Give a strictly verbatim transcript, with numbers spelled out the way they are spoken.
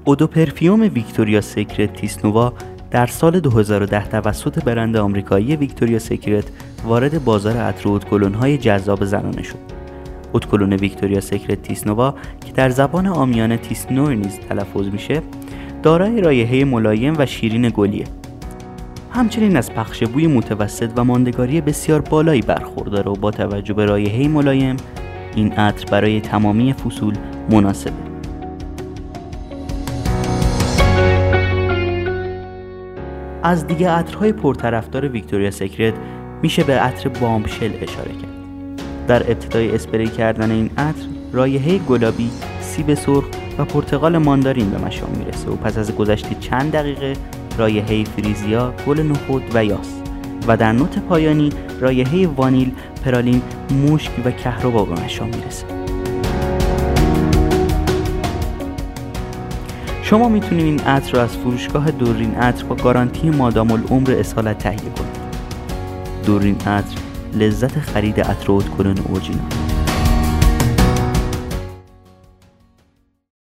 اودو پرفیوم ویکتوریا سیکرت تیس نووا در سال دو هزار و ده توسط برند آمریکایی ویکتوریا سیکرت وارد بازار عطر و ادکلون‌های جذاب زنانه شد. ادکلون ویکتوریا سیکرت تیس نووا که در زبان عامیانه تیس نو نیز تلفظ میشه، دارای رایحه ملایم و شیرین گلیه. همچنین از پخش بوی متوسط و ماندگاری بسیار بالایی برخورداره و با توجه به رایحه ملایم، این عطر برای تمامی فصول مناسبه. از دیگه عطرهای پرطرفدار ویکتوریا سیکرت میشه به عطر بامبشل اشاره کرد. در ابتدای اسپری کردن این عطر، رایحه گلابی، سیب سرخ و پرتقال ماندارین به مشام میرسه و پس از گذشت چند دقیقه رایحه فریزیا، گل نخود و یاس و در نوت پایانی رایحه وانیل، پرالین، مشک و کهربا به مشام میرسه. شما میتونید این عطر را از فروشگاه دورین عطر با گارانتی مادام العمر اصالت تهیه کنید. دورین عطر، لذت خرید عطر و ادکلون اورجینال.